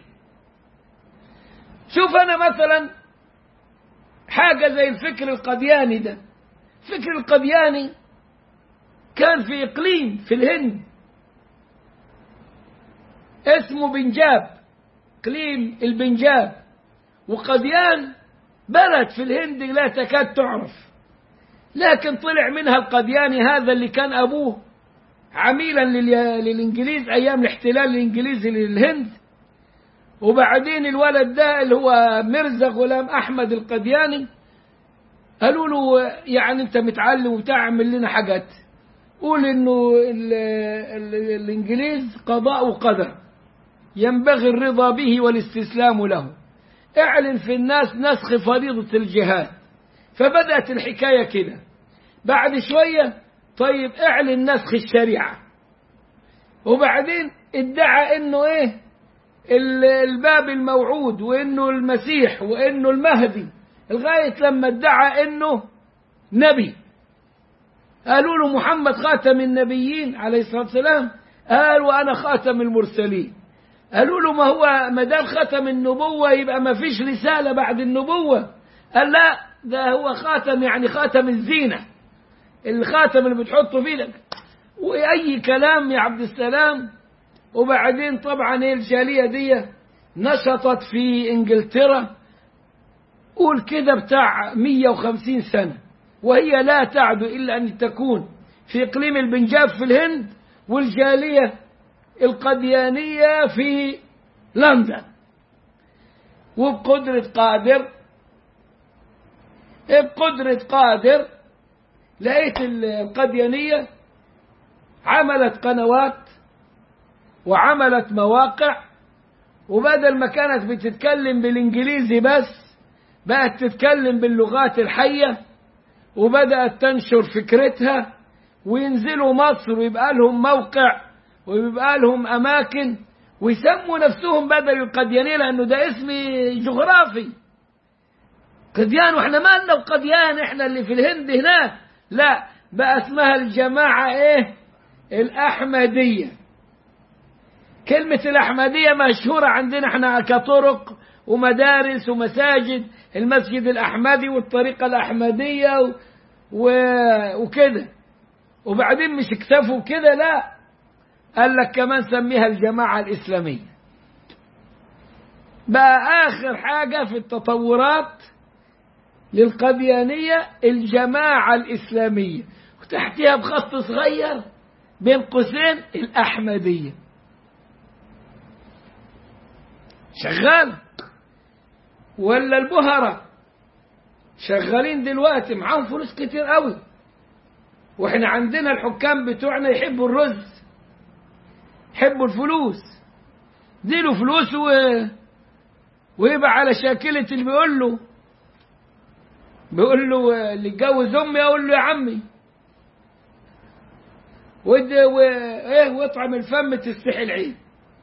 شوف أنا مثلا حاجة زي الفكر القدياني ده. الفكر القدياني كان في إقليم في الهند اسمه بنجاب، إقليم البنجاب. وقديان بلد في الهند لا تكاد تعرف، لكن طلع منها القدياني هذا اللي كان أبوه عميلا للإنجليز أيام الاحتلال الإنجليزي للهند. وبعدين الولد ده اللي هو مرزا غلام أحمد القدياني قالوا له يعني أنت متعلم وتعمل لنا حاجات، قول إنه الإنجليز قضاء وقدر ينبغي الرضا به والاستسلام له، اعلن في الناس نسخ فريضة الجهاد. فبدأت الحكاية كده. بعد شوية طيب اعلن نسخ الشريعة، وبعدين ادعى انه ايه الباب الموعود وانه المسيح وانه المهدي، لغاية لما ادعى انه نبي. قالوا له محمد خاتم النبيين عليه الصلاة والسلام، قال وانا خاتم المرسلين. قالوا له ما هو ما دام ختم النبوة يبقى ما فيش رسالة بعد النبوة. قال لا، ده هو خاتم يعني خاتم الزينة، الخاتم اللي بتحطه في ايدك، واي كلام يا عبد السلام. وبعدين طبعا الجالية دي نشطت في انجلترا قول كده بتاع 150 سنة، وهي لا تعد الا ان تكون في اقليم البنجاب في الهند، والجالية القديانية في لندن. وبقدرة قادر لقيت القديانية عملت قنوات وعملت مواقع، وبدل ما كانت بتتكلم بالإنجليزي بس بقت تتكلم باللغات الحية، وبدأت تنشر فكرتها، وينزلوا مصر ويبقى لهم موقع ويبقى لهم أماكن ويسموا نفسهم بدل القديانية، لأنه ده اسم جغرافي قديان، وإحنا ما لنا القديان إحنا اللي في الهند هناك، لا بقى اسمها الجماعة إيه الأحمدية. كلمة الأحمدية مشهورة عندنا إحنا كطرق ومدارس ومساجد، المسجد الأحمدي والطريقة الأحمدية وكده. وبعدين مش اكتفوا كده، لا قال لك كمان سميها الجماعة الإسلامية. بقى آخر حاجة في التطورات للقديانية الجماعة الإسلامية، وتحتها بخط صغير بين قوسين الأحمدية. شغال ولا البهرة شغالين دلوقتي معاهم فلوس كتير قوي، واحنا عندنا الحكام بتوعنا يحبوا الرز، يحبوا الفلوس، ديله فلوس ويبقى على شاكلة اللي بيقول له اللي اتجوز امي اقول له يا عمي، واطعم الفم تستحي العين.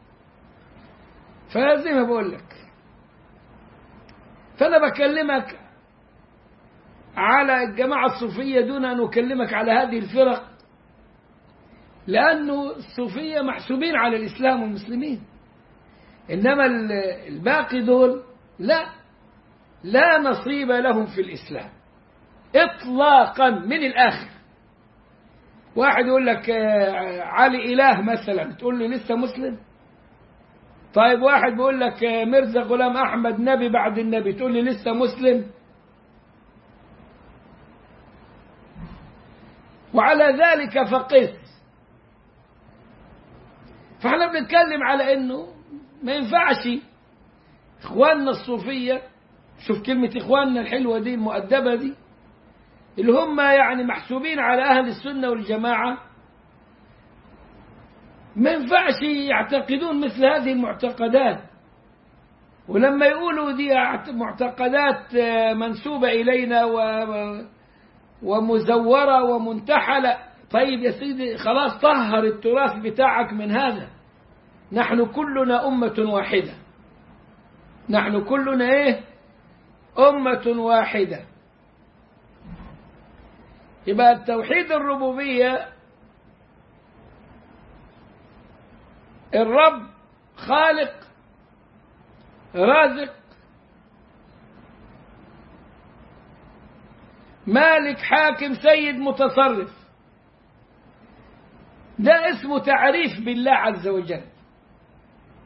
فزي ما بقول لك، فانا بكلمك على الجماعة الصوفية دون ان اكلمك على هذه الفرق، لانه الصوفية محسوبين على الاسلام والمسلمين، انما الباقي دول لا نصيب لهم في الإسلام إطلاقا. من الآخر واحد يقول لك علي إله مثلا، تقول لي لسه مسلم؟ طيب واحد بيقول لك مرزا غلام أحمد نبي بعد النبي، تقول لي لسه مسلم؟ وعلى ذلك فقس. فاحنا بنتكلم على انه ما ينفعش اخواننا الصوفية، شوف كلمة إخواننا الحلوة دي المؤدبة دي، اللي هم يعني محسوبين على أهل السنة والجماعة، ما ينفعش يعتقدون مثل هذه المعتقدات. ولما يقولوا دي معتقدات منسوبة إلينا ومزورة ومنتحلة، طيب يا سيدي خلاص طهر التراث بتاعك من هذا. نحن كلنا أمة واحدة، نحن كلنا إيه أمة واحدة. يبقى التوحيد الربوبية، الرب خالق رازق مالك حاكم سيد متصرف، ده اسمه تعريف بالله عز وجل.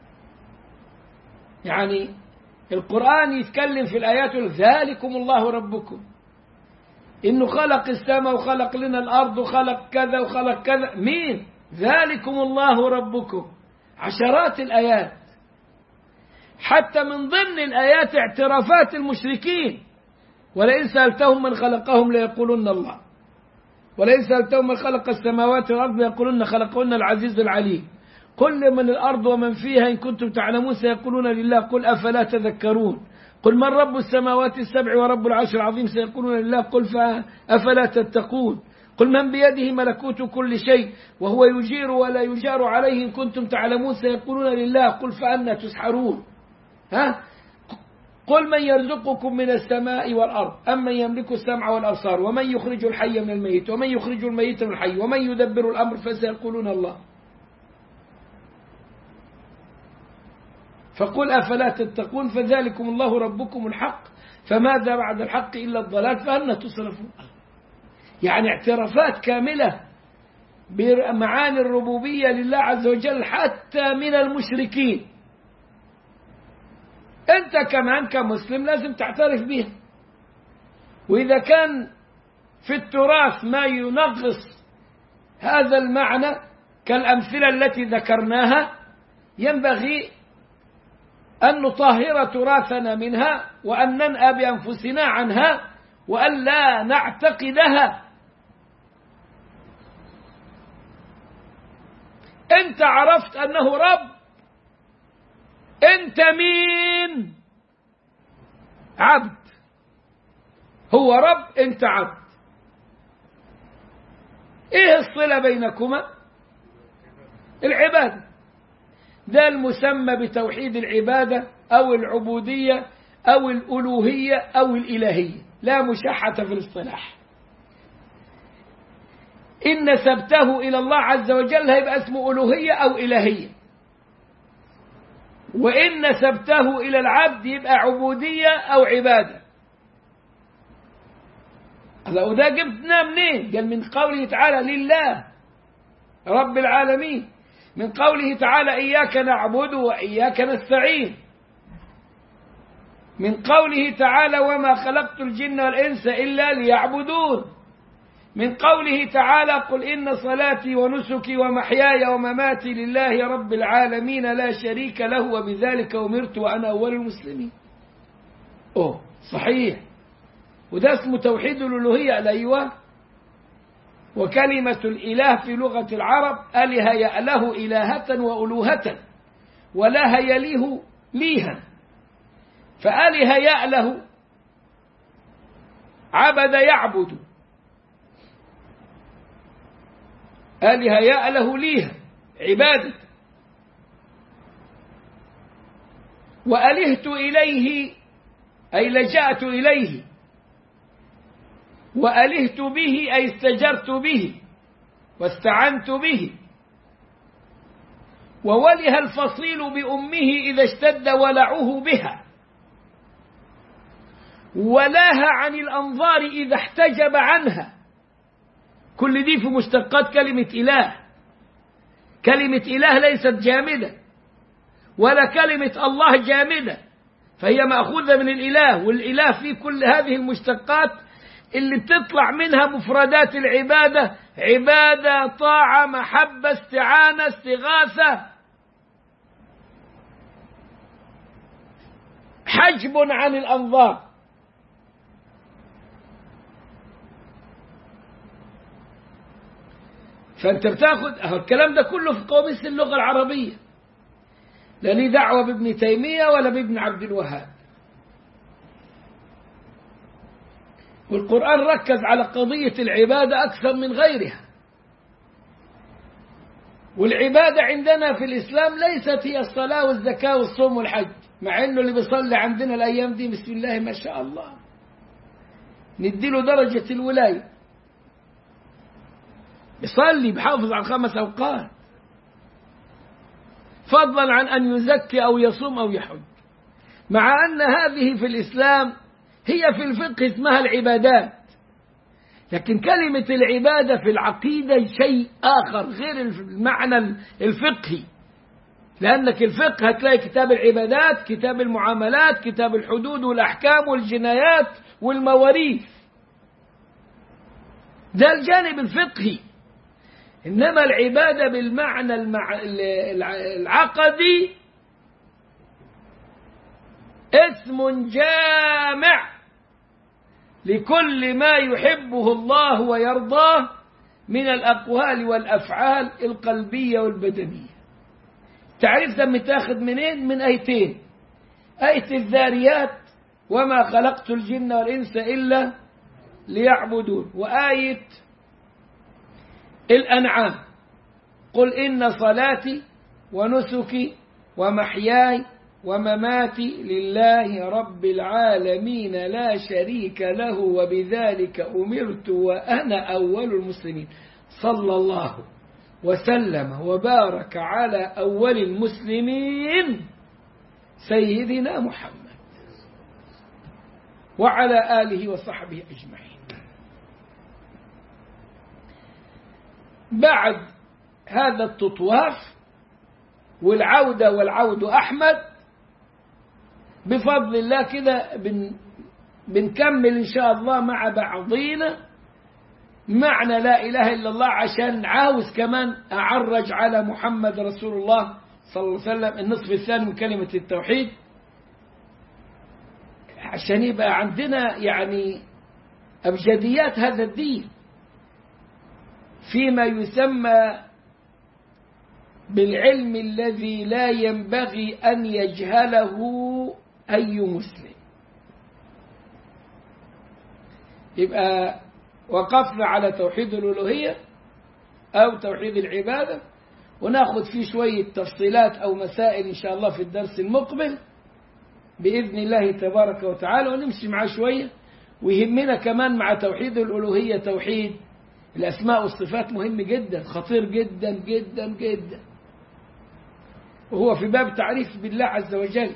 يعني القرآن يتكلم في الآيات ذلكم الله ربكم، إنه خلق السماء وخلق لنا الأرض وخلق كذا وخلق كذا. مين؟ ذلكم الله ربكم. عشرات الآيات، حتى من ضمن الآيات اعترافات المشركين، ولئن سألتهم من خلقهم ليقولن الله، ولئن سألتهم من خلق السماوات والأرض ليقولن خلقهن العزيز العليم، قل من الأرض ومن فيها إن كنتم تعلمون سيقولون لله قل أفلا تذكرون، قل من رب السماوات السبع ورب العرش العظيم سيقولون لله قل أفلا تتقون، قل من بيده ملكوت كل شيء وهو يجير ولا يجار عليه إن كنتم تعلمون سيقولون لله قل فأنى تسحرون. قل من يرزقكم من السماء والأرض أمن يملك السمع والأبصار ومن يخرج الحي من الميت ومن يخرج الميت من الحي ومن يدبر الأمر فسيقولون الله. فقل أفلا تتقون فذلكم الله ربكم الحق فماذا بعد الحق إلا الضلال فأنى تصرفون. يعني اعترافات كاملة بمعاني الربوبية لله عز وجل حتى من المشركين. أنت كمان كمسلم لازم تعترف بها. وإذا كان في التراث ما ينغص هذا المعنى كالأمثلة التي ذكرناها ينبغي أن نطهر تراثنا منها وأن ننأى بأنفسنا عنها وأن لا نعتقدها. أنت عرفت أنه رب، أنت مين؟ عبد. هو رب، أنت عبد. إيه الصلة بينكما؟ العبادة. ده المسمى بتوحيد العبادة أو العبودية أو الألوهية أو الإلهية، لا مشاحة في الاصطلاح. إن نسبته إلى الله عز وجل هيبقى اسمه ألوهية أو إلهية، وإن نسبته إلى العبد يبقى عبودية أو عبادة. وده جبنا منين؟ قال من قوله تعالى لله رب العالمين، من قوله تعالى إياك نعبد وإياك نستعين، من قوله تعالى وما خلقت الجن والإنس إلا ليعبدون، من قوله تعالى قل إن صلاتي ونسكي ومحياي ومماتي لله رب العالمين لا شريك له وبذلك أمرت وأنا أول المسلمين. صحيح. وده اسمه توحيد الألوهية. أيوة. وكلمة الإله في لغة العرب أله يأله إلهة وألوهة ولا يليه ليها، فأله يأله عبد يعبد، آلهة يأله ليها عبادة، وألهت إليه أي لجأت إليه، وألهت به أي استجرت به واستعنت به. ووله الفصيل بأمه إذا اشتد ولعه بها، ولاها عن الأنظار إذا احتجب عنها. كل دي في مشتقات كلمة إله. كلمة إله ليست جامدة ولا كلمة الله جامدة، فهي مأخوذة من الإله، والإله في كل هذه المشتقات اللي بتطلع منها مفردات العبادة: عبادة، طاعة، محبة، استعانة، استغاثة، حجب عن الأنظار. فأنت بتاخد الكلام ده كله في قواميس اللغة العربية، لا لي دعوة بابن تيمية ولا بابن عبد الوهاب. والقرآن ركز على قضية العبادة أكثر من غيرها. والعبادة عندنا في الإسلام ليست هي الصلاة والزكاة والصوم والحج، مع إنه اللي بيصلي عندنا الأيام دي بسم الله ما شاء الله نديله درجة الولاية، يصلي بحافظ على 5 أوقات، فضلا عن أن يزكي أو يصوم أو يحج، مع أن هذه في الإسلام هي في الفقه اسمها العبادات. لكن كلمة العبادة في العقيدة شيء آخر غير المعنى الفقهي. لأنك الفقه هتلاقي كتاب العبادات، كتاب المعاملات، كتاب الحدود والأحكام والجنايات والمواريث، ده الجانب الفقهي. إنما العبادة بالمعنى العقدي اسم جامع لكل ما يحبه الله ويرضاه من الأقوال والأفعال القلبية والبدنية. تعريف ده متاخد منين؟ من آيتين: آية الذاريات وما خلقت الجن والإنس إلا ليعبدون، وآية الأنعام: قل إن صلاتي ونسكي ومحياي ومماتي لله رب العالمين لا شريك له وبذلك أمرت وأنا أول المسلمين. صلى الله وسلم وبارك على أول المسلمين سيدنا محمد وعلى آله وصحبه أجمعين. بعد هذا التطواف والعودة والعود أحمد بفضل الله كده بنكمل إن شاء الله مع بعضينا معنى لا إله إلا الله، عشان عاوز كمان أعرج على محمد رسول الله صلى الله عليه وسلم، النصف الثاني من كلمة التوحيد، عشان يبقى عندنا يعني أبجديات هذا الدين فيما يسمى بالعلم الذي لا ينبغي أن يجهله أي مسلم. يبقى وقفنا على توحيد الألوهية أو توحيد العبادة، وناخد فيه شوية تفصيلات أو مسائل إن شاء الله في الدرس المقبل بإذن الله تبارك وتعالى، ونمشي معاه شوية. ويهمنا كمان مع توحيد الألوهية توحيد الأسماء والصفات، مهم جدا، خطير جدا جدا جدا، وهو في باب تعريف بالله عز وجل.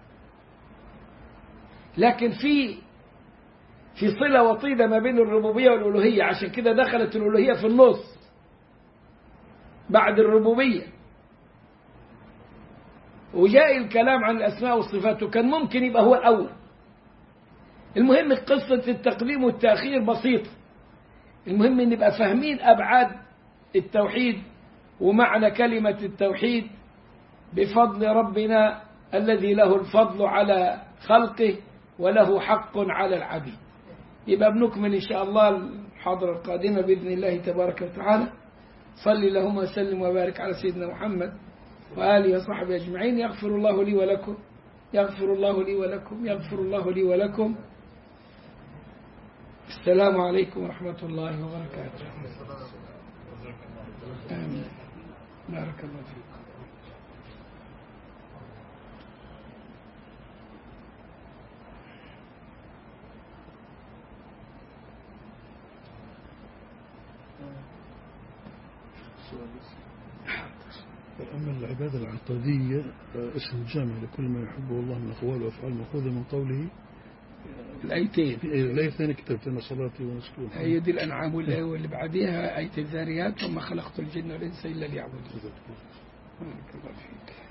لكن في صلة وطيدة ما بين الربوبية والألوهية، عشان كده دخلت الألوهية في النص بعد الربوبية، وجاء الكلام عن الأسماء والصفات، وكان ممكن يبقى هو الأول. المهم قصة التقديم والتأخير بسيطة، المهم أن نبقى فاهمين أبعاد التوحيد ومعنى كلمة التوحيد بفضل ربنا الذي له الفضل على خلقه وله حق على العبيد. يبقى بنكمل إن شاء الله الحاضرة القادمة بإذن الله تبارك وتعالى. صلي اللهم وسلم وبارك على سيدنا محمد وآله وصحبه أجمعين. يغفر الله لي ولكم، يغفر الله لي ولكم، يغفر الله لي ولكم. السلام عليكم ورحمة الله وبركاته. آمين. بارك الله فيكم. أما العبادة العقدية اسم جامع لكل ما يحبه الله من أقوال وأفعال مأخوذة من قوله الآيتين. الآيتين كتبتنا صلاتي ونسكي. هي دي الأنعام، واللي بعديها آية الذاريات وما خلقت الجن والإنس إلا ليعبدون. بارك الله فيك.